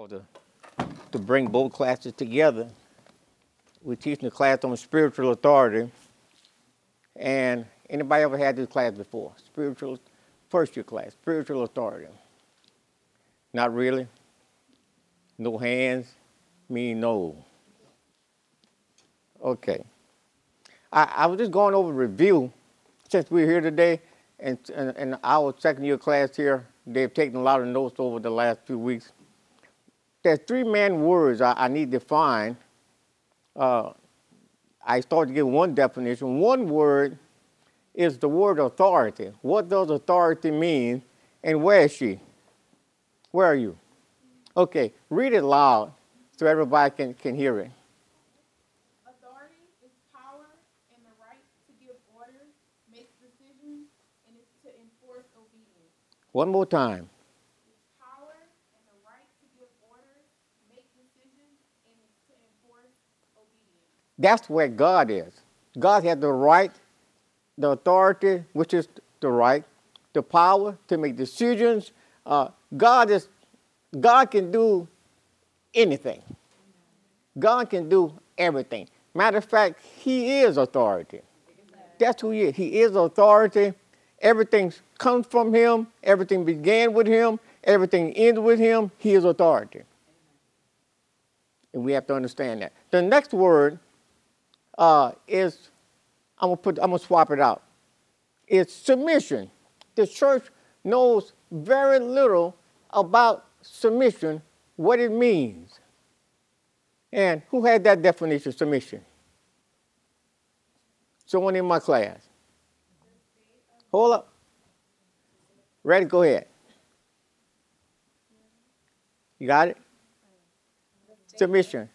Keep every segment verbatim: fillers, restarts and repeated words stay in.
called to, to bring both classes together. We're teaching the class on spiritual authority. And anybody ever had this class before? Spiritual, first year class, spiritual authority. Not really? No hands? Me, no. Okay. I, I was just going over review since we're here today, and, and, and our second year class here, they've taken a lot of notes over the last few weeks. There's three main words I, I need to find. Uh, I started to give one definition. One word is the word authority. What does authority mean, and where is she? Where are you? Okay, read it loud so everybody can, can hear it. Authority is power and the right to give orders, make decisions, and is to enforce obedience. One more time. It's power and the right to give orders, make decisions, and is to enforce obedience. That's where God is. God has the right, the authority, which is the right, the power to make decisions. Uh, God is, God can do anything. God can do everything. Matter of fact, He is authority. That's who He is. He is authority. Everything comes from Him. Everything began with Him. Everything ends with Him. He is authority. And we have to understand that. The next word uh, is, I'm gonna put, I'm gonna swap it out. It's submission. The church knows very little about submission, what it means. And who had that definition of submission? Someone in my class. Hold up. Ready? Go ahead. You got it? Submission.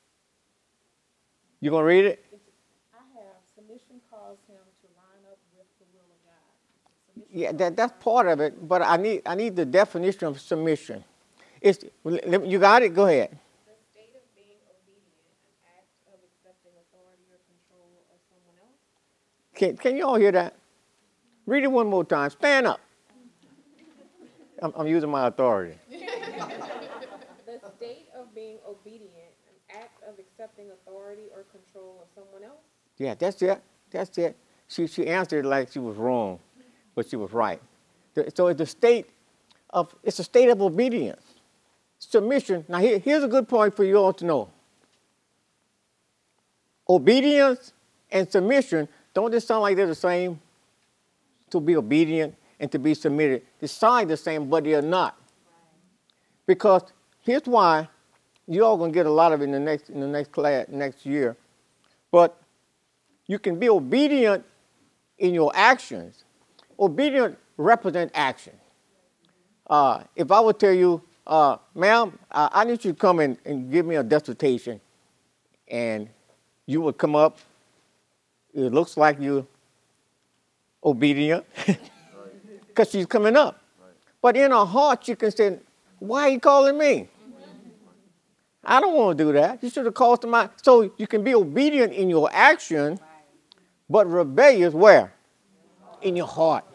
You gonna read it? I have submission calls him to line up with the will of God. Submission Yeah, that, that's part of it, but I need I need the definition of submission. It's, you got it? Go ahead. the state of being obedient, an act of accepting authority or control of someone else. Can, can you all hear that? Read it one more time. Stand up. I'm, I'm using my authority. The state of being obedient, an act of accepting authority or control of someone else. Yeah, that's it. That's it. She, she answered like she was wrong, but she was right. The- So it's a state of, it's a state of obedience. Submission. Now here, here's a good point for you all to know. Obedience and submission, don't they sound like they're the same? To be obedient and to be submitted. They sound the same, but they are not. Because here's why you all gonna get a lot of it in the next in the next class next year. But you can be obedient in your actions. Obedient represent action. Uh, if I would tell you, uh, ma'am, uh, I need you to come in and give me a dissertation, and you would come up, it looks like you're obedient, because she's coming up. But in her heart, you can say, why are you calling me? I don't want to do that. You should have called somebody. So you can be obedient in your action, but rebellious where? In your heart.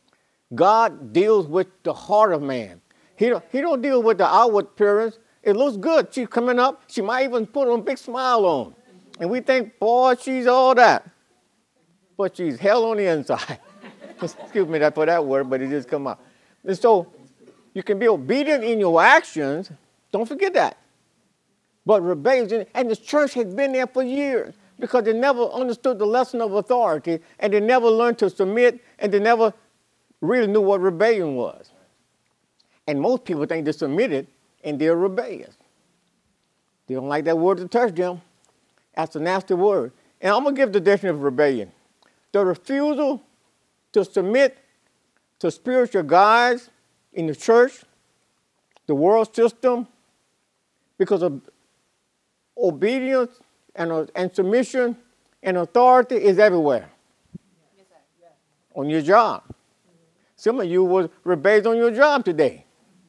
God deals with the heart of man. He don't, he don't deal with the outward appearance. It looks good. She's coming up. She might even put a big smile on. And we think, boy, she's all that. But she's hell on the inside. Excuse me that for that word, but it just come out. And so you can be obedient in your actions. Don't forget that. But rebellion, and the church has been there for years because they never understood the lesson of authority, and they never learned to submit, and they never really knew what rebellion was. And most people think they're submitted and they're rebellious. They don't like that word to touch them. That's a nasty word. And I'm going to give the definition of rebellion. The refusal to submit to spiritual guides in the church, the world system, because of obedience and, and submission and authority is everywhere. Yes, sir. Yes. On your job. Some of you was rebellious on your job today.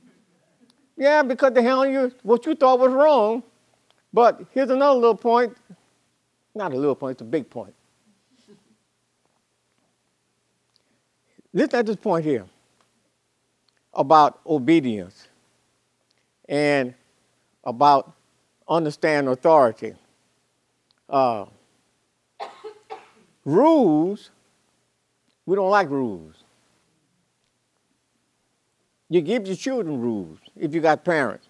Yeah, because they handled you what you thought was wrong. But here's another little point. Not a little point, it's a big point. Listen at this point here about obedience. And about understanding authority. Uh, rules, we don't like rules. You give your children rules if you got parents.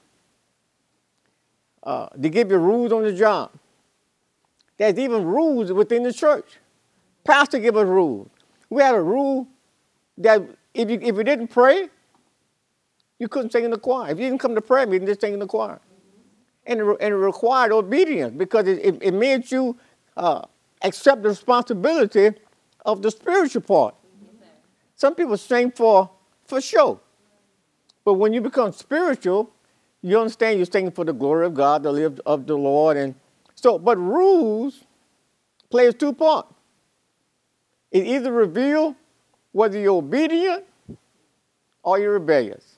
Uh, they give you rules on the job. There's even rules within the church. Pastor give us rules. We had a rule that if you, if you didn't pray, you couldn't sing in the choir. If you didn't come to prayer meeting, just sing in the choir. And it, and it required obedience because it, it, it made you uh, accept the responsibility of the spiritual part. Some people sing for, for show. But when you become spiritual, you understand you're singing for the glory of God, the live of the Lord. And so, but rules plays two parts. It either reveals whether you're obedient or you're rebellious.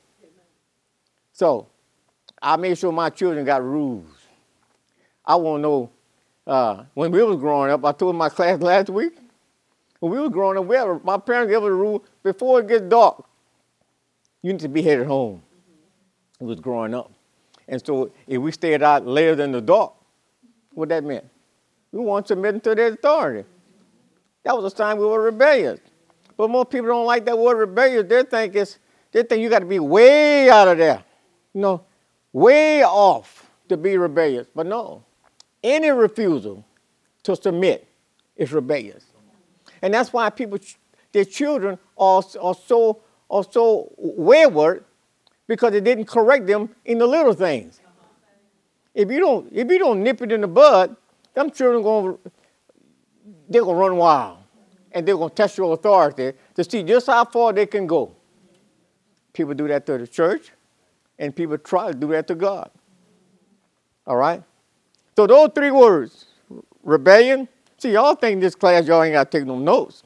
So, I made sure my children got rules. I want to know, uh, when we was growing up, I told my class last week, when we were growing up, we had a, my parents gave us a rule, before it gets dark, you need to be headed home. It was growing up. And so if we stayed out later than the dark, what that meant? We weren't submitting to their authority. That was a sign we were rebellious. But most people don't like that word rebellious. They think it's, they think you got to be way out of there. You know, way off to be rebellious. But no, any refusal to submit is rebellious. And that's why people, their children are, are, so, are so wayward because they didn't correct them in the little things. If you don't, if you don't nip it in the bud, them children going they're gonna run wild, and they're gonna test your authority to see just how far they can go. People do that to the church, and people try to do that to God. All right. So those three words: rebellion. See, y'all think in this class y'all ain't got to take no notes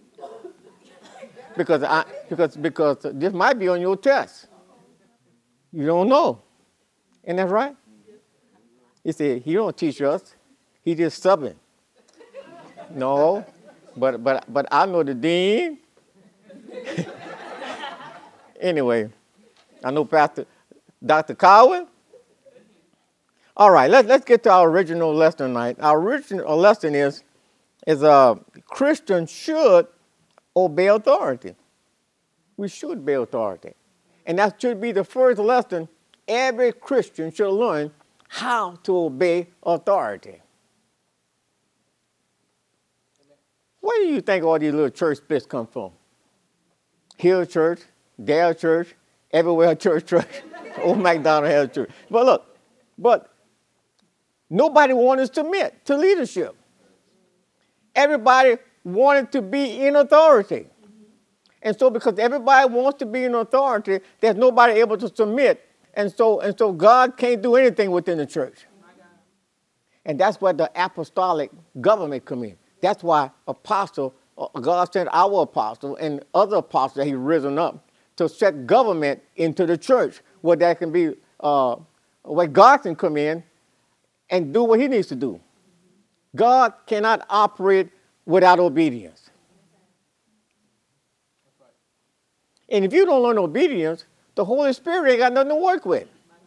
because I because because this might be on your test. You don't know, isn't that right? He said, he don't teach us. He just subbing. No, but but but I know the dean. Anyway, I know Pastor Doctor Cowan. All right, let's let's get to our original lesson tonight. Our original lesson is is a uh, Christian should obey authority. We should obey authority, and that should be the first lesson every Christian should learn: how to obey authority. Where do you think all these little church splits come from? Hill Church, Dale Church, everywhere church, church. Old McDonald has a church. But look, but nobody wanted to submit to leadership. Everybody wanted to be in authority. And so because everybody wants to be in authority, there's nobody able to submit. And so, and so God can't do anything within the church. And that's where the apostolic government come in. That's why apostle, God sent our apostle and other apostles that he risen up to set government into the church where that can be, uh, where God can come in and do what he needs to do. God cannot operate without obedience. And if you don't learn obedience, the Holy Spirit ain't got nothing to work with.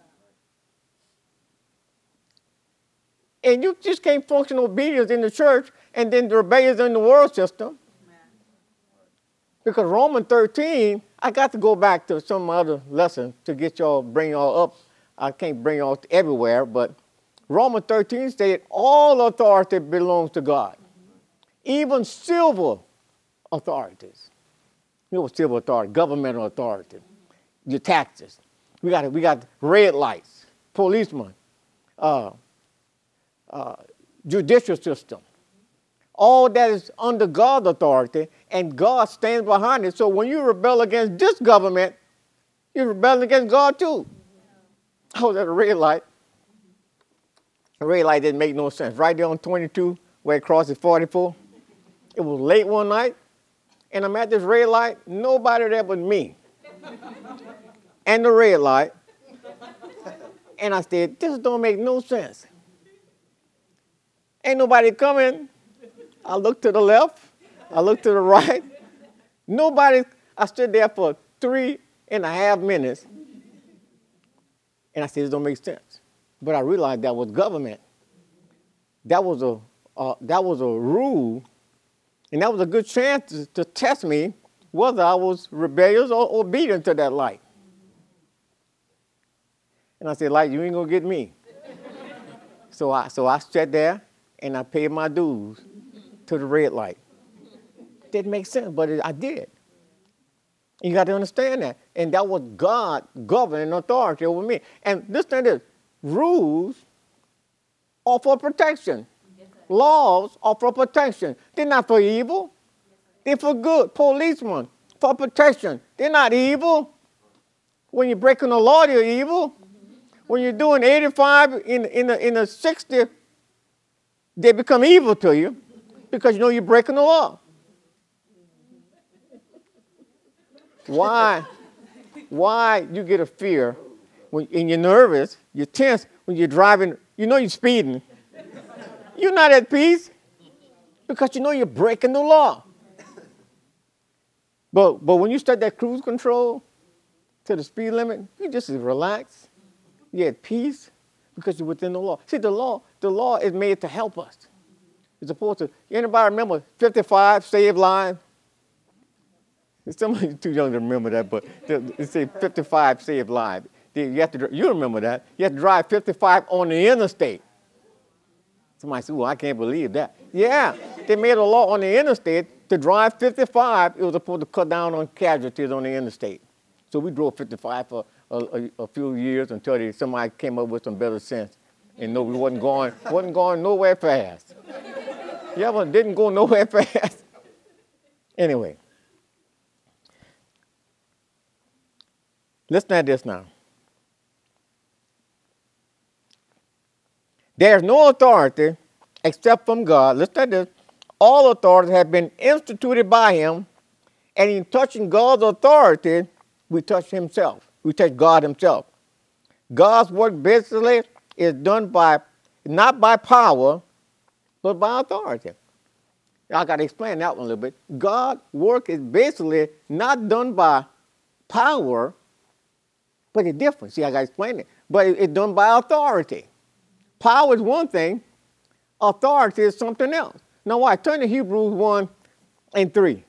And you just can't function obedience in the church and then the rebellious in the world system. Because Romans thirteen, I got to go back to some other lesson to get y'all, bring y'all up. I can't bring y'all everywhere, but Romans thirteen stated all authority belongs to God. Even civil authorities. You know what civil authority, governmental authority. Your taxes. We got we got red lights, policemen, uh, uh, judicial system. All that is under God's authority, and God stands behind it. So when you rebel against this government, you're rebelling against God too. I was at a red light. The red light didn't make no sense. Right there on twenty-two, where it crosses forty-four. It was late one night, and I'm at this red light. Nobody there but me. And the red light. And I said, this don't make no sense. Ain't nobody coming. I looked to the left. I looked to the right. Nobody. I stood there for three and a half minutes. And I said, this don't make sense. But I realized that was government. That was a uh, that was a rule, and that was a good chance to, to test me whether I was rebellious or obedient to that light. And I said, light, you ain't gonna get me. so I so I sat there and I paid my dues to the red light. Didn't make sense, but it, I did. You got to understand that. And that was God governing authority over me. And listen to this. Rules are for protection. Laws are for protection. They're not for evil. They're for good. Policemen, for protection. They're not evil. When you're breaking the law, you're evil. When you're doing eighty-five in, in, the, in the sixty, they become evil to you because you know you're breaking the law. Why? Why you get a fear when and you're nervous, you're tense when you're driving, you know you're speeding. You're not at peace because you know you're breaking the law. But but when you start that cruise control to the speed limit, you just relax. You're at peace because you're within the law. See, the law, the law is made to help us. It's supposed to. Anybody remember fifty-five saved lives? Somebody's too young to remember that, but they say fifty-five saved lives. You have to, you remember that. You have to drive fifty-five on the interstate. Somebody said, "Oh, I can't believe that." Yeah, they made a law on the interstate to drive fifty-five. It was supposed to cut down on casualties on the interstate. So we drove fifty-five for a, a, a few years until they, somebody came up with some better sense and no, we wasn't going, wasn't going nowhere fast. Yeah, but didn't go nowhere fast. Anyway. Listen at this now. There is no authority except from God. Listen at this. All authority has been instituted by him, and in touching God's authority, we touch himself. We touch God himself. God's work basically is done by, not by power, but by authority. I got to explain that one a little bit. God's work is basically not done by power, but it's different. See, I got to explain it. But it's done by authority. Power is one thing. Authority is something else. Now, why? Turn to Hebrews one and three.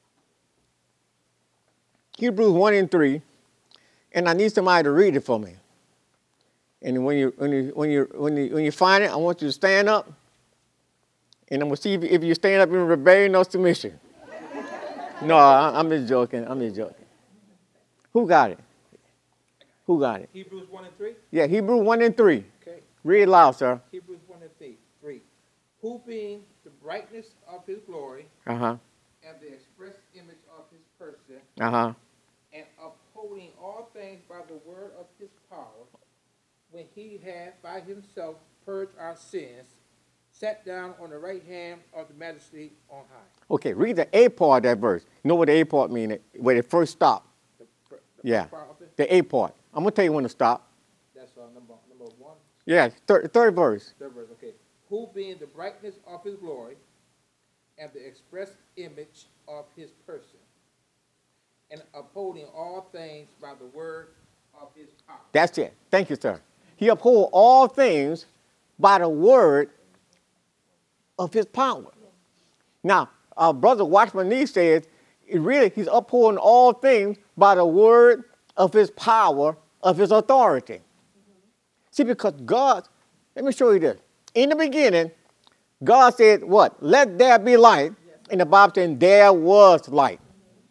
Hebrews one and three. And I need somebody to read it for me. And when you, when you, when you, when you, when you find it, I want you to stand up. And I'm going to see if, if you stand up in rebellion or submission. No, I, I'm just joking. I'm just joking. Who got it? Who got it? Hebrews one and three? Yeah, Hebrews one and three. Okay. Read it loud, sir. Hebrews one and three. three. Who being the brightness of his glory Uh-huh. and the express image of his person, Uh-huh. and upholding all things by the word of his power, when he had by himself purged our sins, sat down on the right hand of the majesty on high. Okay, read the A part of that verse. You know what the A part means? Where it first stopped. The, the Yeah. first part of it, The A part. I'm going to tell you when to stop. that's uh, number, number one. Yeah, third, third verse. Third verse, okay. Who being the brightness of his glory and the express image of his person, and upholding all things by the word of his power. That's it. Thank you, sir. He upholds all things by the word of his power. Now, our brother Watchman Nee says, it really, he's upholding all things by the word of his power, of his authority. Mm-hmm. See, because God, let me show you this. In the beginning, God said, what? Let there be light. Yes. And the Bible said, there was light. Mm-hmm.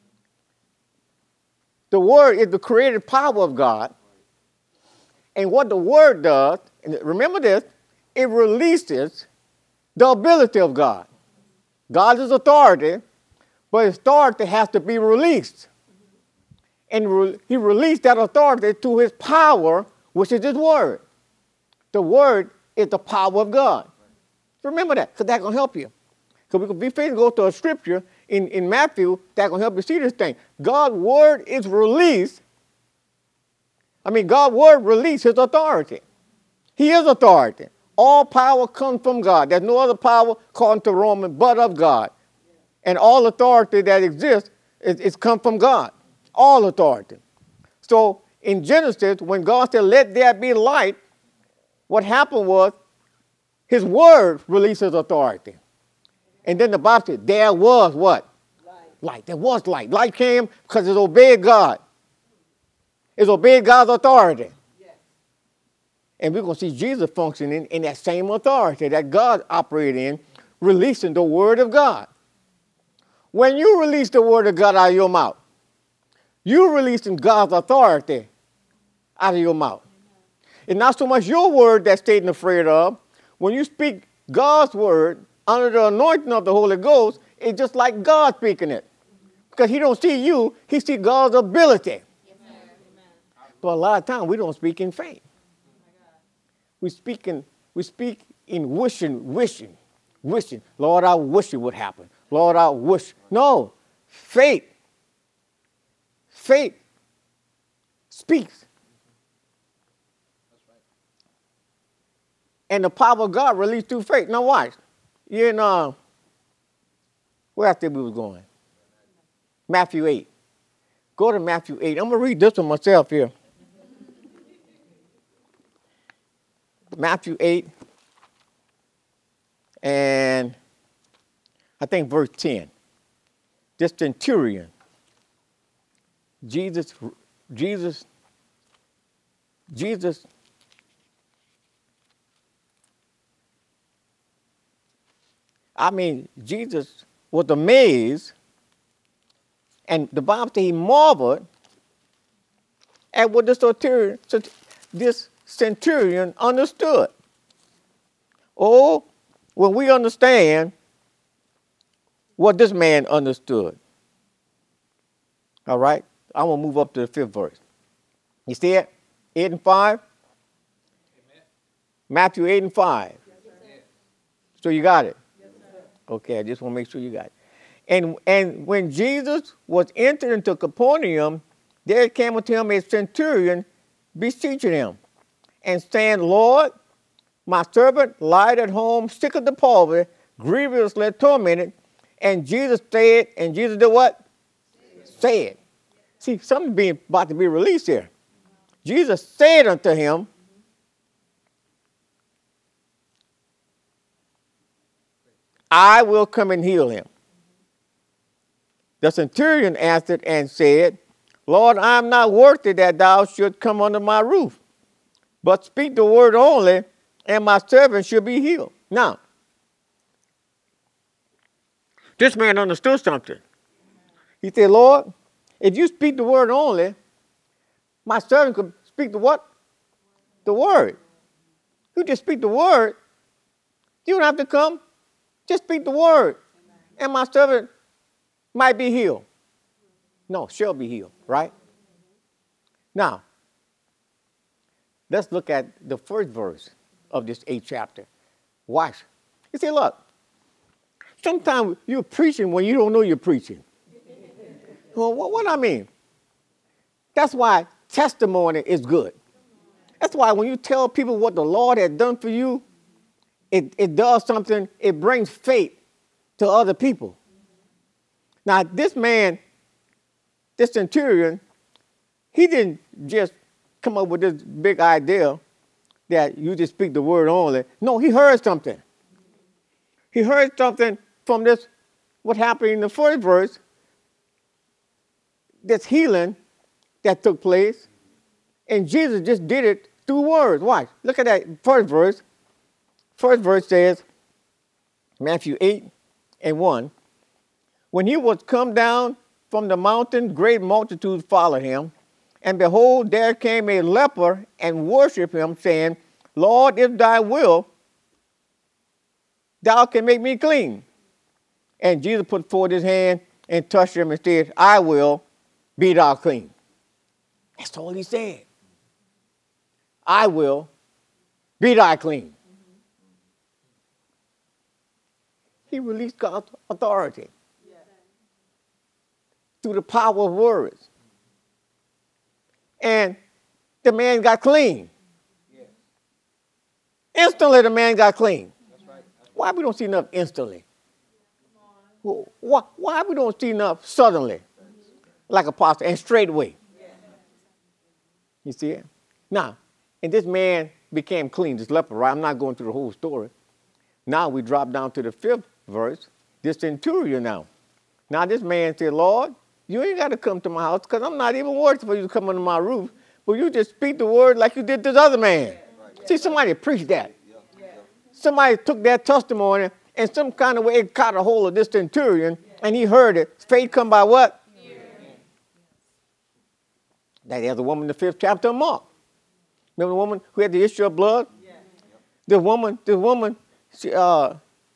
The word is the creative power of God. And what the word does, and remember this, it releases the ability of God. God is authority, but his authority has to be released. And re- he released that authority to his power, which is his word. The word is the power of God. Remember that, because that's going to help you. Because we could be free to go to a scripture in, in Matthew that's going to help you see this thing. God's word is released. I mean, God's word released his authority. He is authority. All power comes from God. There's no other power, according to Romans, but of God. And all authority that exists is, is come from God. All authority. So in Genesis, when God said, let there be light, What happened was his word released his authority. And then the Bible said there was what? Light. Light. There was light. Light came because it obeyed God. It obeyed God's authority. Yes. And we're going to see Jesus functioning in that same authority that God operated in, releasing the word of God. When you release the word of God out of your mouth, you're releasing God's authority out of your mouth. It's not so much your word that Satan's afraid of. When you speak God's word under the anointing of the Holy Ghost, it's just like God speaking it. Because he don't see you, he sees God's ability. Amen. But a lot of times we don't speak in faith. We speak in, we speak in wishing, wishing, wishing. Lord, I wish it would happen. Lord, I wish. No, faith. Faith speaks. And the power of God released through faith. Now watch. You in, uh, where I think we was going? Matthew eight. Go to Matthew eight. I'm going to read this one myself here. Matthew eight. And I think verse ten. This centurion. Jesus, Jesus, Jesus I mean, Jesus was amazed, and the Bible says he marveled at what this centurion, this centurion understood. Oh, when we understand what this man understood. All right? I'm going to move up to the fifth verse. You see it? eight and five? Amen. Matthew eight and five. Yes, so you got it? Okay, I just want to make sure you got it. And, and when Jesus was entered into Capernaum, there came unto him a centurion beseeching him, and saying, Lord, my servant lied at home, sick of the palsy, grievously tormented. And Jesus said, and Jesus did what? Said. said. See, something being about to be released here. Jesus said unto him, I will come and heal him. The centurion answered and said, Lord, I am not worthy that thou should come under my roof, but speak the word only, and my servant shall be healed. Now, this man understood something. He said, Lord, if you speak the word only, my servant could speak the what? The word. You just speak the word. You don't have to come. Just speak the word, and my servant might be healed. No, shall be healed, right? Now, let's look at the first verse of this eighth chapter. Watch. You see, look, sometimes you're preaching when you don't know you're preaching. Well, what, what I mean? That's why testimony is good. That's why when you tell people what the Lord has done for you, It, it does something, it brings faith to other people. Now, this man, this centurion, he didn't just come up with this big idea that you just speak the word only. No, he heard something. He heard something from this, what happened in the first verse, this healing that took place, and Jesus just did it through words. Watch, look at that first verse. First verse says, Matthew eight and one, when he was come down from the mountain, great multitudes followed him. And behold, there came a leper and worshiped him, saying, Lord, if thy will, thou can make me clean. And Jesus put forth his hand and touched him and said, I will, be thou clean. That's all he said. I will, be thou clean. He released God's authority yeah. through the power of words. And the man got clean. Yeah. Instantly, the man got clean. That's right. That's why we don't see enough instantly? Why, why we don't see enough suddenly? Like Apostle, and straightway. Yeah. You see it? Now, and this man became clean, this leper, right? I'm not going through the whole story. Now we drop down to the fifth verse. This centurion now. Now this man said, Lord, you ain't got to come to my house because I'm not even worthy for you to come under my roof. But you just speak the word like you did this other man. See, somebody preached that. Somebody took that testimony and some kind of way it caught a hold of this centurion and he heard it. Faith come by what? That is the woman in the fifth chapter of Mark. Remember the woman who had the issue of blood? Yeah. The woman, the woman, she, uh,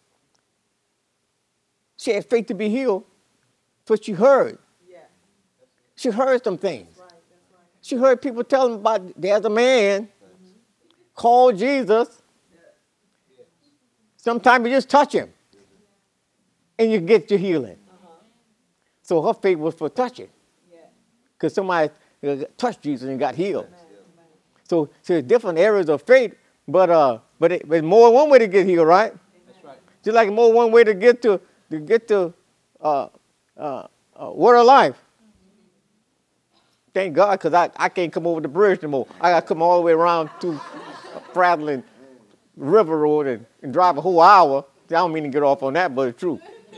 she had faith to be healed, but she heard. Yeah. She heard some things. That's right, that's right. She heard people telling about there's a man mm-hmm. called Jesus. Yeah. Sometimes you just touch him, and you get your healing. Uh-huh. So her faith was for touching, because yeah. somebody touched Jesus and got healed. Amen. So, so different areas of faith, but uh, but it, but more than one way to get healed, right? That's right. Just like more one way to get to to get to uh, uh, uh, word of life. Thank God, because I, I can't come over the bridge no more. I got to come all the way around to Prattling River Road and, and drive a whole hour. I don't mean to get off on that, but it's true.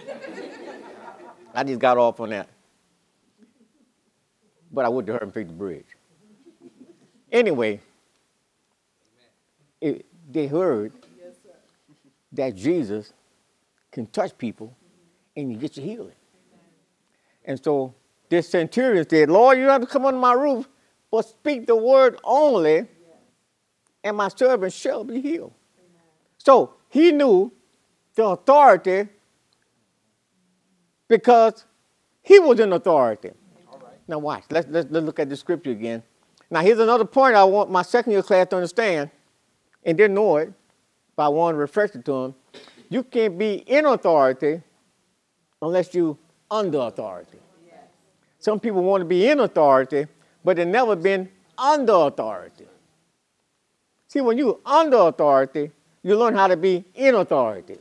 I just got off on that. But I wouldn't hurt him take the bridge. Anyway, it, they heard yes, that Jesus can touch people and you get your healing. Amen. And so this centurion said, Lord, you don't have to come under my roof, but speak the word only, yeah. and my servant shall be healed. Amen. So he knew the authority because he was in authority. All right. Now watch, let's, let's, let's look at the scripture again. Now, here's another point I want my second year class to understand, and didn't know it, but I want to refresh it to them. You can't be in authority unless you under authority. Yes. Some people want to be in authority, but they've never been under authority. See, when you're under authority, you learn how to be in authority.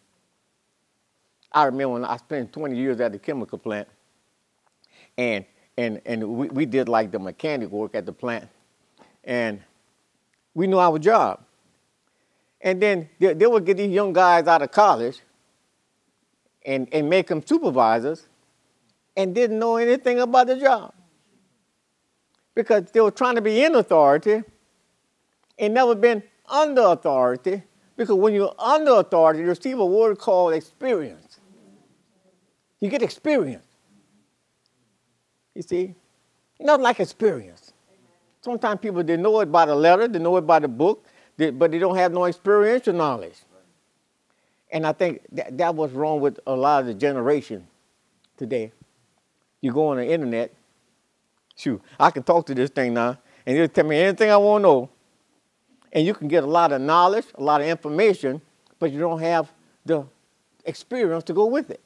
I remember when I spent twenty years at the chemical plant, and And and we, we did like the mechanic work at the plant. And we knew our job. And then they, they would get these young guys out of college and, and make them supervisors and didn't know anything about the job. Because they were trying to be in authority and never been under authority. Because when you're under authority, you receive a word called experience. You get experience. You see, nothing like experience. Sometimes people, they know it by the letter, they know it by the book, they, but they don't have no experiential knowledge. And I think that, that was wrong with a lot of the generation today. You go on the internet, shoot, I can talk to this thing now, and it'll tell me anything I want to know. And you can get a lot of knowledge, a lot of information, but you don't have the experience to go with it.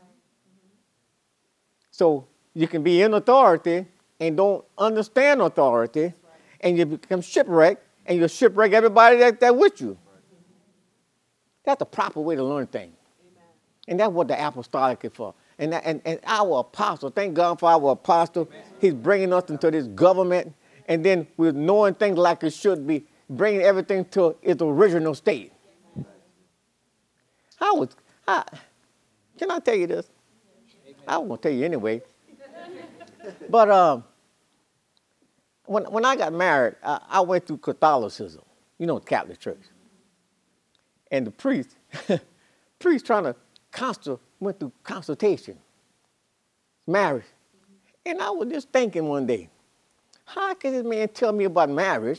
So you can be in authority and don't understand authority, and you become shipwrecked, and you shipwreck everybody that, that with you. That's the proper way to learn things. Amen. And that's what the apostolic is for. And, that, and, and our apostle, thank God for our apostle. Amen. He's bringing us into this government, and then we're knowing things like it should be, bringing everything to its original state. Amen. I was, I, can I tell you this? Amen. I was going to tell you anyway. But um, when when I got married, I, I went through Catholicism, you know, Catholic Church. And the priest, priest trying to consult, went through consultation, marriage. And I was just thinking one day, how can this man tell me about marriage?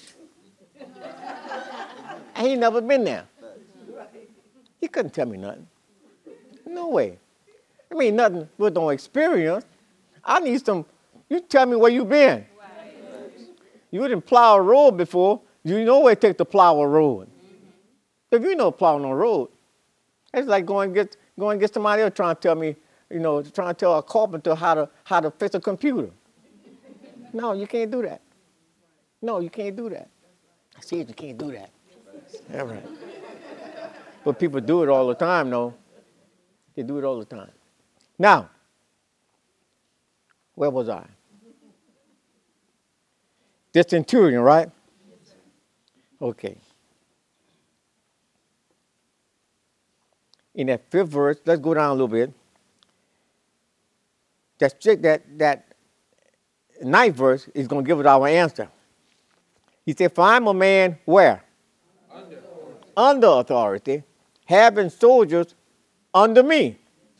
I ain't never been there. He couldn't tell me nothing. No way. I mean, nothing with no experience. I need some. You tell me where you been. Right. You didn't plow a road before. You know where it takes to plow a road. Mm-hmm. If you know plowing on a road, it's like going and get going and get somebody else trying to tell me, you know, trying to tell a carpenter how to how to fix a computer. No, you can't do that. No, you can't do that. I said you can't do that. All right. But people do it all the time, though. They do it all the time. Now, where was I? This centurion, right? Okay. in that fifth verse, let's go down a little bit. That strict, that that ninth verse is going to give us our answer. He said, "For I'm a man where Under. under authority, having soldiers under me.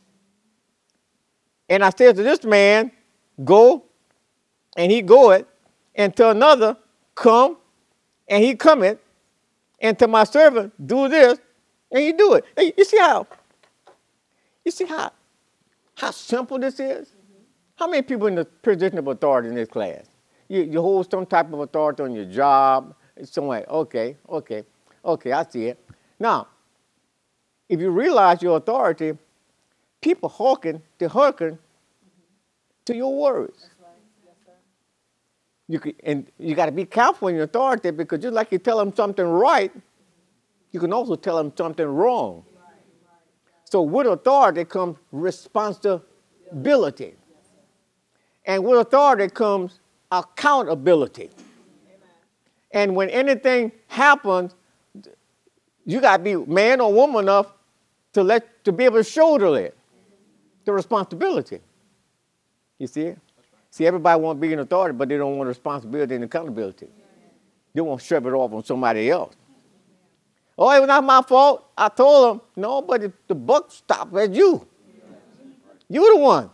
And I said to this man, go, and he goeth, and to another, come, and he cometh, and to my servant, do this, and he do it." Hey, you see how, you see how, how simple this is? How many people in the position of authority in this class? You, you hold some type of authority on your job, somewhere. Okay, okay, okay, I see it. Now, if you realize your authority, people hearken, they hearken to your words. You could, and you got to be careful in your authority, because just like you tell them something right, you can also tell them something wrong. So with authority comes responsibility. And with authority comes accountability. And when anything happens, you got to be man or woman enough to let to be able to shoulder it, the responsibility. You see it? See, everybody wants to be in authority, but they don't want responsibility and accountability. They want to shove it off on somebody else. Oh, it was not my fault. I told them. No, but the, the buck stopped at you. You the one.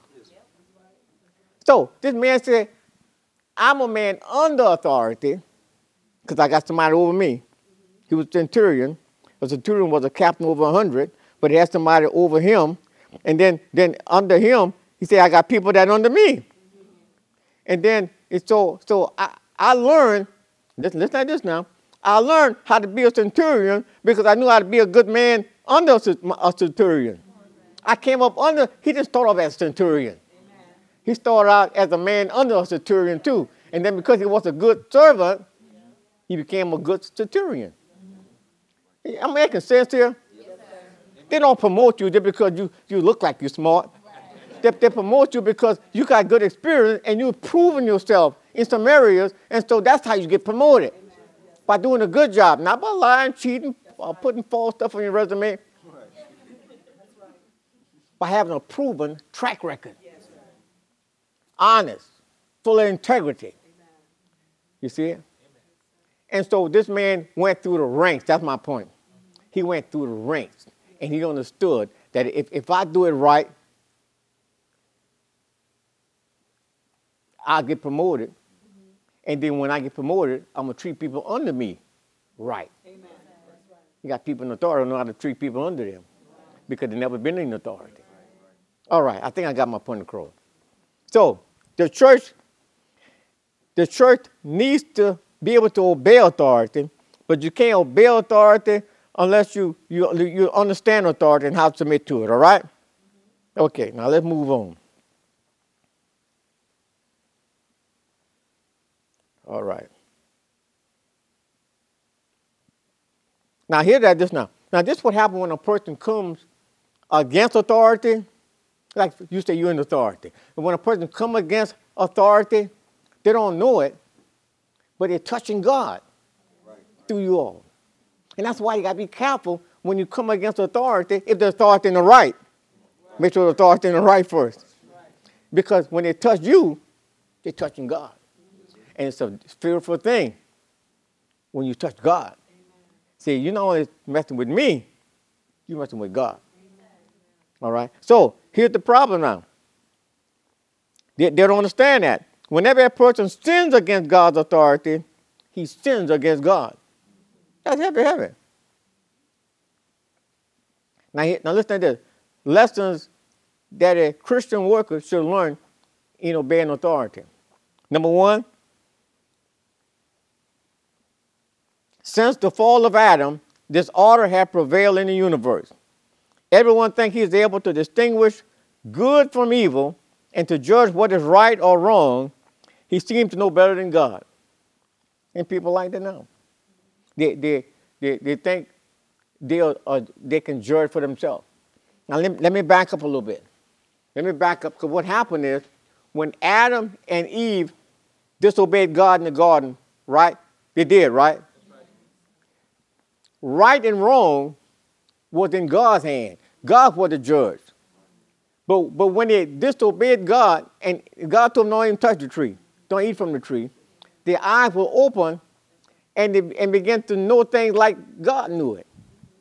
So this man said, I'm a man under authority because I got somebody over me. He was a centurion. A centurion was a captain over a hundred, but he had somebody over him. And then, then under him, he said, I got people that under me. And then it's so so I, I learned, listen, listen like this now. I learned how to be a centurion because I knew how to be a good man under a, a centurion. I came up under, he didn't start off as a centurion. He started out as a man under a centurion too. And then because he was a good servant, he became a good centurion. I'm making sense here? They don't promote you just because you, you look like you're smart. They, they promote you because you got good experience and you've proven yourself in some areas, and so that's how you get promoted. By doing a good job, not by lying, cheating, or putting false stuff on your resume. By having a proven track record. Honest, full of integrity. You see it? And so this man went through the ranks. That's my point. He went through the ranks, and he understood that if, if I do it right, I'll get promoted. Mm-hmm. And then when I get promoted, I'm going to treat people under me right. Amen. You got people in authority who know how to treat people under them because they've never been in authority. All right, I think I got my point across. So the church, the church needs to be able to obey authority, but you can't obey authority unless you, you, you understand authority and how to submit to it, all right? Okay, now let's move on. All right. Now hear that this now. Now this is what happens when a person comes against authority. Like you say, you're in authority. And when a person comes against authority, they don't know it, but they're touching God right. through you all. And that's why you got to be careful when you come against authority, if the authority in the right. right. Make sure the authority in the right first. Right. Because when they touch you, they're touching God. And it's a fearful thing when you touch God. Amen. See, you're not only messing with me, you're messing with God. Amen. All right? So here's the problem now. They, they don't understand that. Whenever a person sins against God's authority, he sins against God. That's heavy, heavy. Now, now listen to this. Lessons that a Christian worker should learn in obeying authority. Number one, since the fall of Adam, disorder has prevailed in the universe. Everyone thinks he is able to distinguish good from evil and to judge what is right or wrong. He seems to know better than God. And people like that now. They, they, they, they think they, are, uh, they can judge for themselves. Now, let, let me back up a little bit. Let me back up, because what happened is when Adam and Eve disobeyed God in the garden, right? They did, right? Right and wrong was in God's hand. God was the judge. But, but when they disobeyed God, and God told them don't even touch the tree, don't eat from the tree, their eyes were open and they and began to know things like God knew it.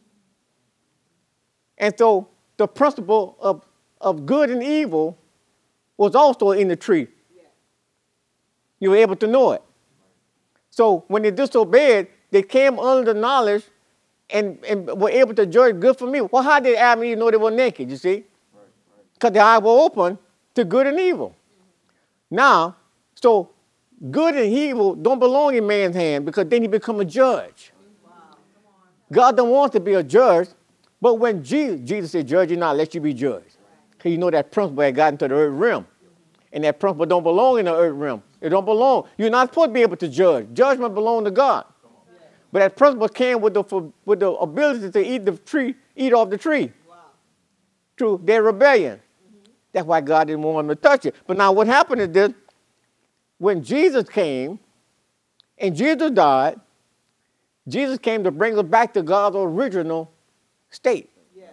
And so the principle of, of good and evil was also in the tree. You were able to know it. So when they disobeyed, they came under the knowledge and, and were able to judge good from evil. Well, how did Adam and Eve know they were naked, you see? Because their eyes were open to good and evil. Now, so good and evil don't belong in man's hand because then he become a judge. God don't want to be a judge, but when Jesus, Jesus said, judge you not, let you be judged. Because you know that principle had gotten to the earth realm. And that principle don't belong in the earth realm. It don't belong. You're not supposed to be able to judge. Judgment belongs to God. But that principle came with the, with the ability to eat the tree, eat off the tree. Wow. Through their rebellion. Mm-hmm. That's why God didn't want them to touch it. But now what happened is this, when Jesus came and Jesus died, Jesus came to bring us back to God's original state. Yes.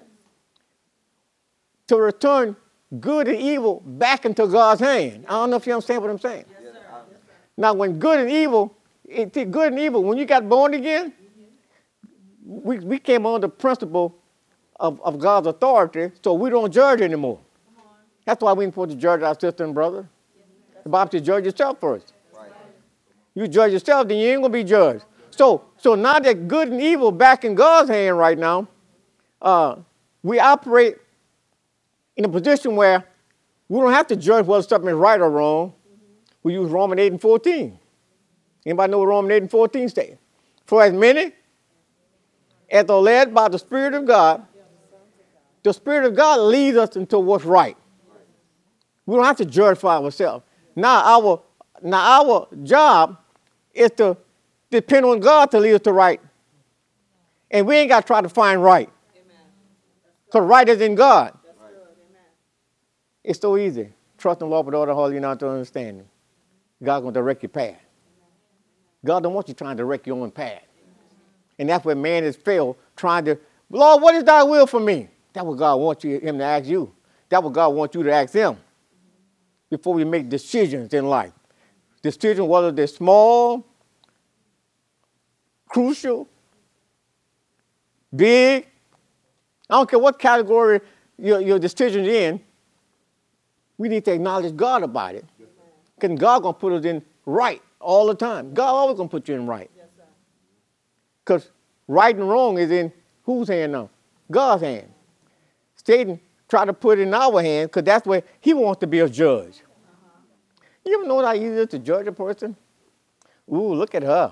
To return good and evil back into God's hand. I don't know if you understand what I'm saying. Yes, sir. Yes, sir. Now, when good and evil, it, good and evil, when you got born again, mm-hmm. we, we came on the principle of, of God's authority, so we don't judge anymore. That's why we ain't supposed to judge our sister and brother. Yes, the Bible says judge yourself first. Right. You judge yourself, then you ain't going to be judged. So, so now that good and evil back in God's hand right now, uh, we operate in a position where we don't have to judge whether something is right or wrong. Mm-hmm. We use Romans eight and fourteen. Anybody know what Romans eight and fourteen states? For as many as are led by the Spirit of God, the Spirit of God leads us into what's right. We don't have to judge for ourselves. Now our, now our job is to depend on God to lead us to right. And we ain't got to try to find right. Because right is in God. It's so easy. Trust in the Lord with all the heart, you're not to understand him. God's going to direct your path. God don't want you trying to direct your own path. And that's where man has failed, trying to, Lord, what is thy will for me? That's what God wants you, him to ask you. That's what God wants you to ask him before we make decisions in life. Decisions, whether they're small, crucial, big. I don't care what category your, your decision's in. We need to acknowledge God about it. Because God going to put us in right all the time. God always going to put you in right. Because right and wrong is in whose hand now? God's hand. Satan tried to put it in our hand because that's where he wants to be a judge. Uh-huh. You ever know how easy it is to judge a person? Ooh, look at her.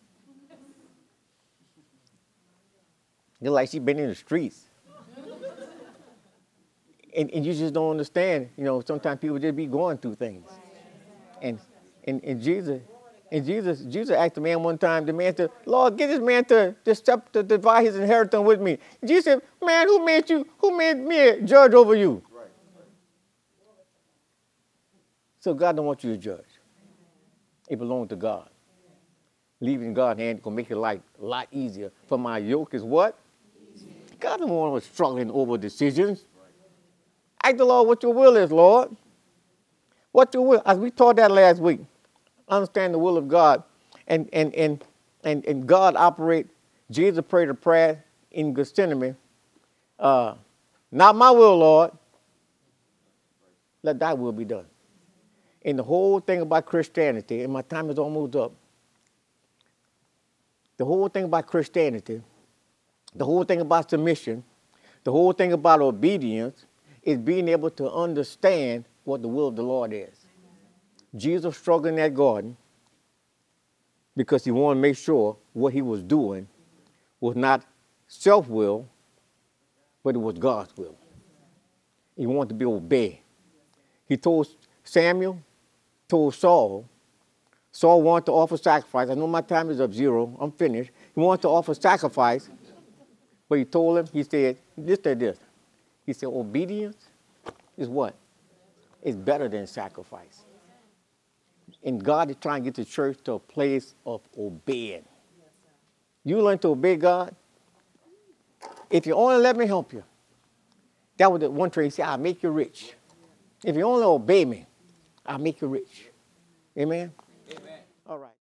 It's like she's been in the streets. And, and you just don't understand, you know, sometimes people just be going through things. And and, and Jesus, and Jesus, Jesus asked the man one time, the man said, Lord, get this man to, to step to divide his inheritance with me. And Jesus said, man, who made you, who made me a judge over you? Right. So God don't want you to judge. It belongs to God. Leaving God's hand can make your life a lot easier. For my yoke is what? God don't want us struggling over decisions. Ask the Lord what your will is, Lord. What your will. As we taught that last week, understand the will of God. And and and and, and God operate. Jesus prayed a prayer in Gethsemane. Uh, not my will, Lord. Let thy will be done. And the whole thing about Christianity, and my time is almost up. The whole thing about Christianity, the whole thing about submission, the whole thing about obedience is being able to understand what the will of the Lord is. Amen. Jesus struggled in that garden because he wanted to make sure what he was doing was not self-will, but it was God's will. He wanted to be obeyed. He told Samuel, told Saul, Saul wanted to offer sacrifice. I know my time is up zero. I'm finished. He wanted to offer sacrifice, but he told him, he said, this or this. He said, obedience is what? It's better than sacrifice. And God is trying to get the church to a place of obeying. You learn to obey God. If you only let me help you, That was the one trade. He said, I'll make you rich. If you only obey me, I'll make you rich. Amen? Amen. All right.